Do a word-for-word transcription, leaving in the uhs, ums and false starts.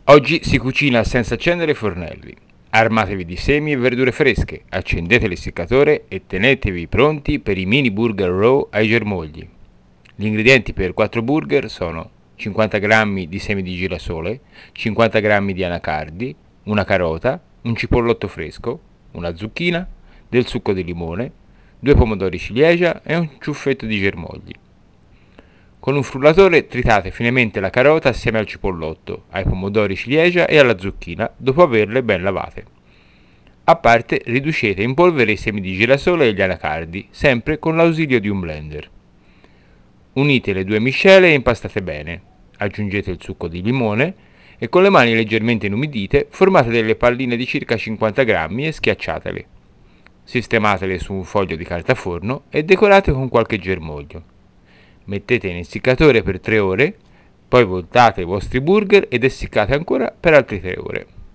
Oggi si cucina senza accendere i fornelli. Armatevi di semi e verdure fresche, accendete l'essiccatore e tenetevi pronti per i mini burger raw ai germogli. Gli ingredienti per quattro burger sono cinquanta grammi di semi di girasole, cinquanta grammi di anacardi, una carota, un cipollotto fresco, una zucchina, del succo di limone, due pomodori ciliegia e un ciuffetto di germogli. Con un frullatore tritate finemente la carota assieme al cipollotto, ai pomodori ciliegia e alla zucchina dopo averle ben lavate. A parte riducete in polvere i semi di girasole e gli anacardi, sempre con l'ausilio di un blender. Unite le due miscele e impastate bene. Aggiungete il succo di limone e con le mani leggermente inumidite formate delle palline di circa cinquanta grammi e schiacciatele. Sistematele su un foglio di carta forno e decorate con qualche germoglio. Mettete in essiccatore per tre ore, poi voltate i vostri burger ed essiccate ancora per altre tre ore.